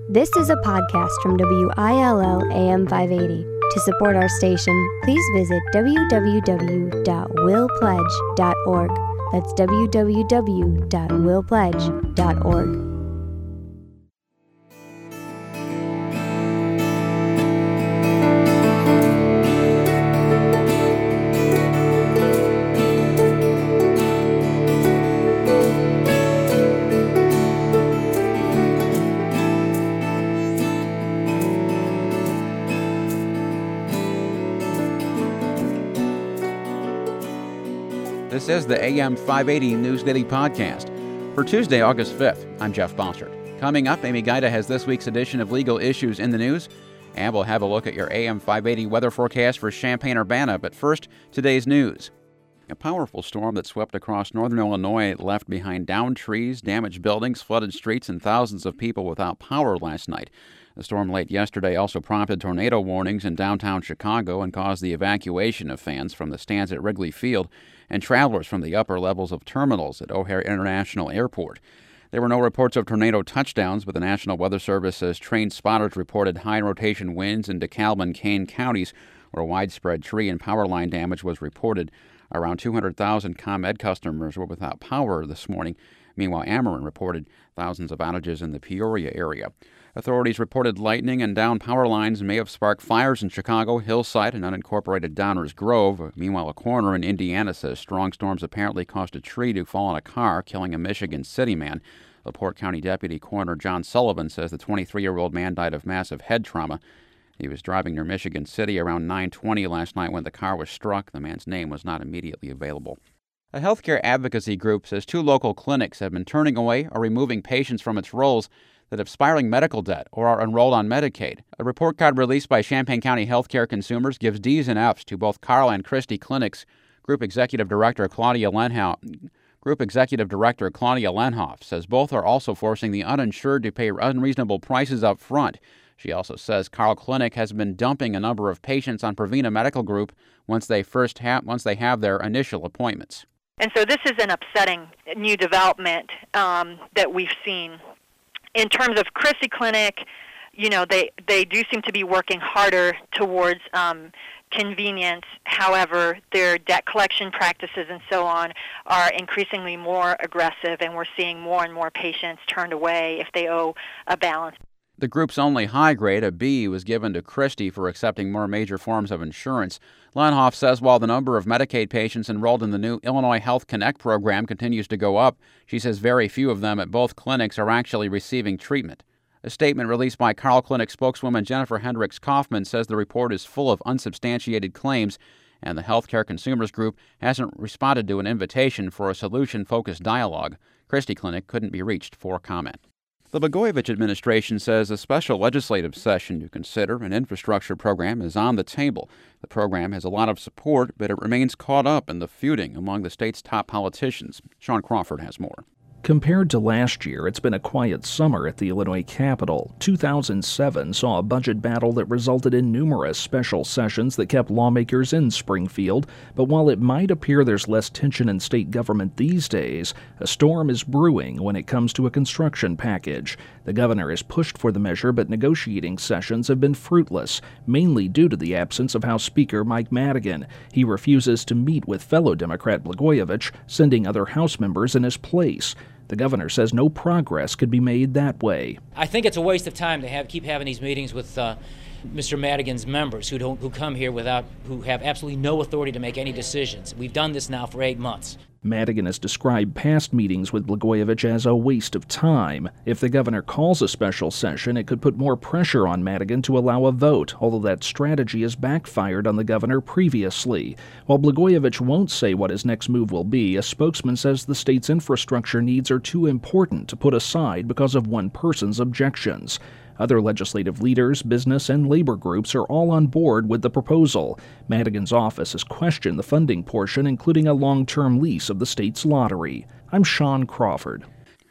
This is a podcast from WILL AM 580. To support our station, please visit www.willpledge.org. That's www.willpledge.org. This is the AM 580 News Daily Podcast for Tuesday, August 5th. I'm Jeff Bossert. Coming up, Amy Gaida has this week's edition of Legal Issues in the News, and we'll have a look at your AM 580 weather forecast for Champaign-Urbana. But first, today's news. A powerful storm that swept across northern Illinois left behind downed trees, damaged buildings, flooded streets, and thousands of people without power last night. The storm late yesterday also prompted tornado warnings in downtown Chicago and caused the evacuation of fans from the stands at Wrigley Field and travelers from the upper levels of terminals at O'Hare International Airport. There were no reports of tornado touchdowns, but the National Weather Service says trained spotters reported high rotation winds in DeKalb and Kane counties, where widespread tree and power line damage was reported. Around 200,000 ComEd customers were without power this morning. Meanwhile, Ameren reported thousands of outages in the Peoria area. Authorities reported lightning and downed power lines may have sparked fires in Chicago, Hillside, and unincorporated Downers Grove. Meanwhile, a coroner in Indiana says strong storms apparently caused a tree to fall on a car, killing a Michigan City man. LaPorte County Deputy Coroner John Sullivan says the 23-year-old man died of massive head trauma. He was driving near Michigan City around 9:20 last night when the car was struck. The man's name was not immediately available. A healthcare advocacy group says 2 local clinics have been turning away or removing patients from its rolls that have spiraling medical debt or are enrolled on Medicaid. A report card released by Champaign County Healthcare Consumers gives D's and F's to both Carl and Christie clinics. Group Executive Director Claudia Lenhoff says both are also forcing the uninsured to pay unreasonable prices up front. She also says Carl Clinic has been dumping a number of patients on Provena Medical Group once they have their initial appointments. And so this is an upsetting new development that we've seen. In terms of Christie Clinic, you know, they do seem to be working harder towards convenience. However, their debt collection practices and so on are increasingly more aggressive, and we're seeing more and more patients turned away if they owe a balance. The group's only high grade, a B, was given to Christie for accepting more major forms of insurance. Lenhoff says while the number of Medicaid patients enrolled in the new Illinois Health Connect program continues to go up, she says very few of them at both clinics are actually receiving treatment. A statement released by Carl Clinic spokeswoman Jennifer Hendricks Kaufman says the report is full of unsubstantiated claims, and the Healthcare Consumers Group hasn't responded to an invitation for a solution-focused dialogue. Christie Clinic couldn't be reached for comment. The Blagojevich administration says a special legislative session to consider an infrastructure program is on the table. The program has a lot of support, but it remains caught up in the feuding among the state's top politicians. Sean Crawford has more. Compared to last year, it's been a quiet summer at the Illinois Capitol. 2007 saw a budget battle that resulted in numerous special sessions that kept lawmakers in Springfield. But while it might appear there's less tension in state government these days, a storm is brewing when it comes to a construction package. The governor has pushed for the measure, but negotiating sessions have been fruitless, mainly due to the absence of House Speaker Mike Madigan. He refuses to meet with fellow Democrat Blagojevich, sending other House members in his place. The governor says no progress could be made that way. I think it's a waste of time to keep having these meetings with Mr. Madigan's members who come here who have absolutely no authority to make any decisions. We've done this now for 8 months. Madigan has described past meetings with Blagojevich as a waste of time. If the governor calls a special session, it could put more pressure on Madigan to allow a vote, although that strategy has backfired on the governor previously. While Blagojevich won't say what his next move will be, a spokesman says the state's infrastructure needs are too important to put aside because of one person's objections. Other legislative leaders, business, and labor groups are all on board with the proposal. Madigan's office has questioned the funding portion, including a long-term lease of the state's lottery. I'm Sean Crawford.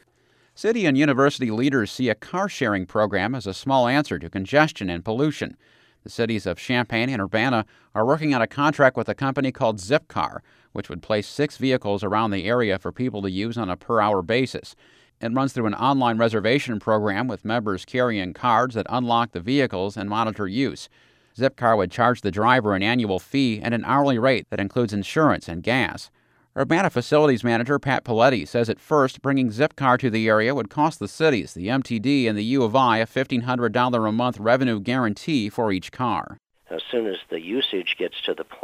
City and university leaders see a car-sharing program as a small answer to congestion and pollution. The cities of Champaign and Urbana are working on a contract with a company called Zipcar, which would place 6 vehicles around the area for people to use on a per-hour basis. It runs through an online reservation program with members carrying cards that unlock the vehicles and monitor use. Zipcar would charge the driver an annual fee and an hourly rate that includes insurance and gas. Urbana Facilities Manager Pat Paletti says at first bringing Zipcar to the area would cost the cities, the MTD, and the U of I a $1,500 a month revenue guarantee for each car. As soon as the usage gets to that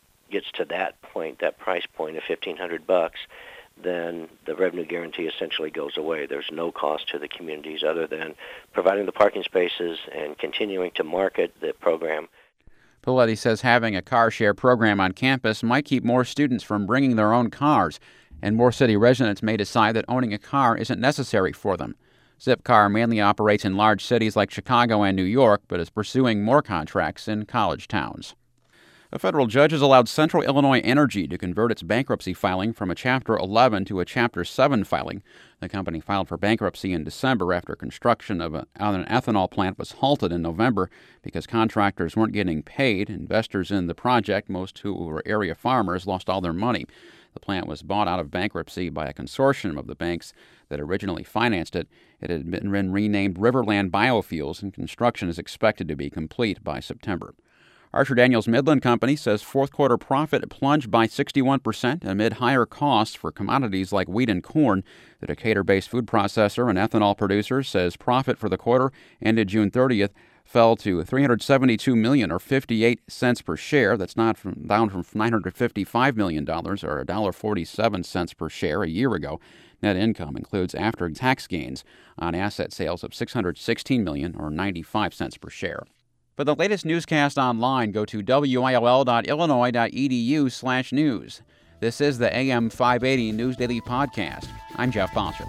price point of $1,500, then the revenue guarantee essentially goes away. There's no cost to the communities other than providing the parking spaces and continuing to market the program. Paletti says having a car share program on campus might keep more students from bringing their own cars, and more city residents may decide that owning a car isn't necessary for them. Zipcar mainly operates in large cities like Chicago and New York, but is pursuing more contracts in college towns. A federal judge has allowed Central Illinois Energy to convert its bankruptcy filing from a Chapter 11 to a Chapter 7 filing. The company filed for bankruptcy in December after construction of an ethanol plant was halted in November because contractors weren't getting paid. Investors in the project, most who were area farmers, lost all their money. The plant was bought out of bankruptcy by a consortium of the banks that originally financed it. It had been renamed Riverland Biofuels, and construction is expected to be complete by September. Archer Daniels Midland Company says fourth quarter profit plunged by 61% amid higher costs for commodities like wheat and corn. The Decatur-based food processor and ethanol producer says profit for the quarter ended June 30th fell to $372 million or 58 cents per share. That's down from $955 million or $1.47 per share a year ago. Net income includes after-tax gains on asset sales of $616 million or 95 cents per share. For the latest newscast online, go to will.illinois.edu/news. This is the AM 580 News Daily Podcast. I'm Jeff Bossert.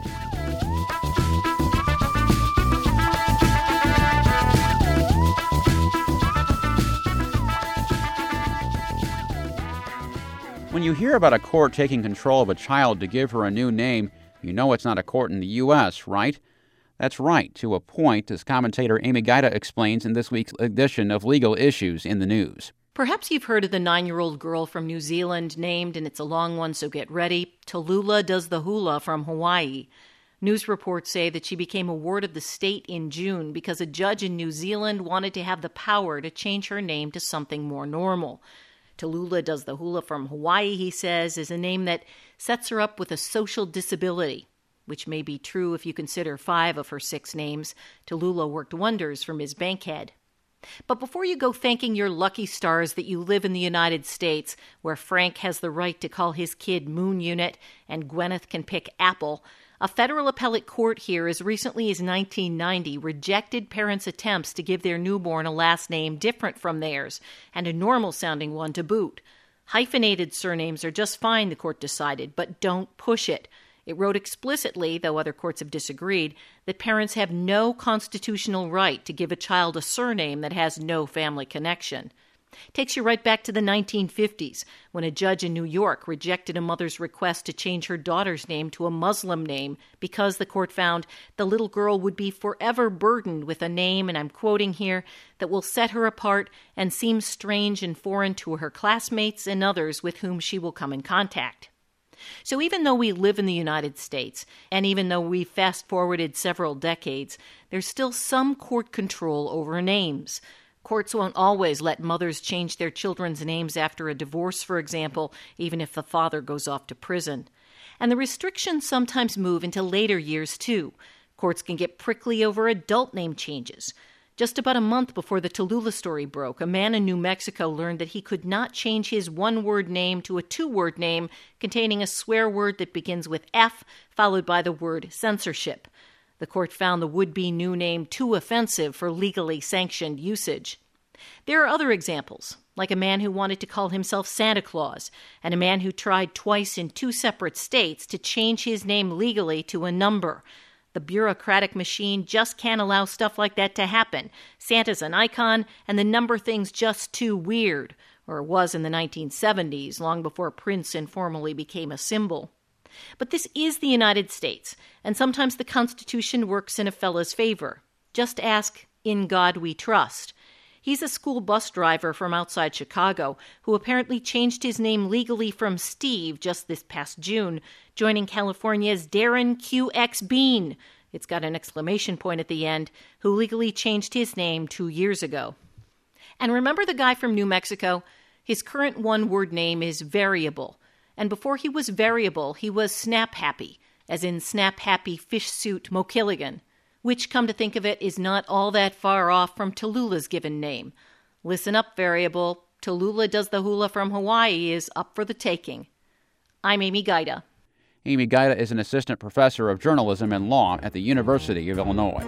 When you hear about a court taking control of a child to give her a new name, you know it's not a court in the U.S., right? That's right, to a point, as commentator Amy Gaida explains in this week's edition of Legal Issues in the News. Perhaps you've heard of the 9-year-old girl from New Zealand named, and it's a long one, so get ready, Tallulah Does the Hula from Hawaii. News reports say that she became a ward of the state in June because a judge in New Zealand wanted to have the power to change her name to something more normal. Tallulah Does the Hula from Hawaii, he says, is a name that sets her up with a social disability, which may be true if you consider 5 of her 6 names. Tallulah worked wonders for Ms. Bankhead. But before you go thanking your lucky stars that you live in the United States, where Frank has the right to call his kid Moon Unit and Gwyneth can pick Apple, a federal appellate court here as recently as 1990 rejected parents' attempts to give their newborn a last name different from theirs, and a normal-sounding one to boot. Hyphenated surnames are just fine, the court decided, but don't push it. It wrote explicitly, though other courts have disagreed, that parents have no constitutional right to give a child a surname that has no family connection. Takes you right back to the 1950s, when a judge in New York rejected a mother's request to change her daughter's name to a Muslim name because the court found the little girl would be forever burdened with a name, and I'm quoting here, that will set her apart and seem strange and foreign to her classmates and others with whom she will come in contact. So even though we live in the United States, and even though we've fast-forwarded several decades, there's still some court control over names. Courts won't always let mothers change their children's names after a divorce, for example, even if the father goes off to prison. And the restrictions sometimes move into later years, too. Courts can get prickly over adult name changes. Just about a month before the Tallulah story broke, a man in New Mexico learned that he could not change his one-word name to a 2-word name containing a swear word that begins with F, followed by the word censorship. The court found the would-be new name too offensive for legally sanctioned usage. There are other examples, like a man who wanted to call himself Santa Claus, and a man who tried twice in 2 separate states to change his name legally to a number. The bureaucratic machine just can't allow stuff like that to happen. Santa's an icon, and the number thing's just too weird, or was in the 1970s, long before Prince informally became a symbol. But this is the United States, and sometimes the Constitution works in a fella's favor. Just ask, "In God We Trust." He's a school bus driver from outside Chicago who apparently changed his name legally from Steve just this past June, joining California's Darren QX Bean. It's got an exclamation point at the end, who legally changed his name 2 years ago. And remember the guy from New Mexico? His current one-word name is Variable. And before he was Variable, he was Snap Happy, as in Snap Happy Fish Suit Mokilligan, which, come to think of it, is not all that far off from Tallulah's given name. Listen up, Variable. Tallulah Does the Hula from Hawaii is up for the taking. I'm Amy Gaida. Amy Gaida is an assistant professor of journalism and law at the University of Illinois.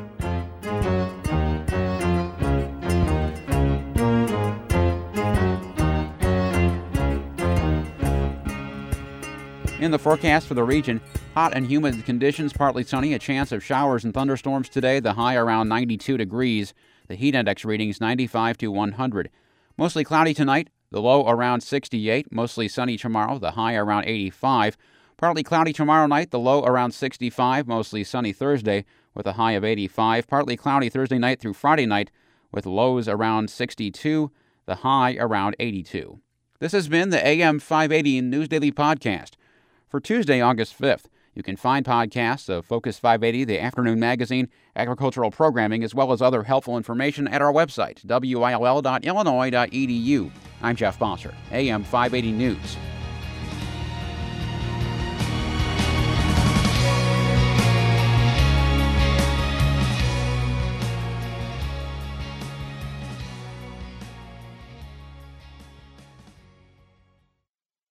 In the forecast for the region, hot and humid conditions, partly sunny, a chance of showers and thunderstorms today, the high around 92 degrees. The heat index readings 95 to 100. Mostly cloudy tonight, the low around 68. Mostly sunny tomorrow, the high around 85. Partly cloudy tomorrow night, the low around 65. Mostly sunny Thursday with a high of 85. Partly cloudy Thursday night through Friday night with lows around 62, the high around 82. This has been the AM 580 News Daily Podcast. For Tuesday, August 5th, you can find podcasts of Focus 580, the afternoon magazine, agricultural programming, as well as other helpful information at our website, will.illinois.edu. I'm Jeff Bossert, AM 580 News.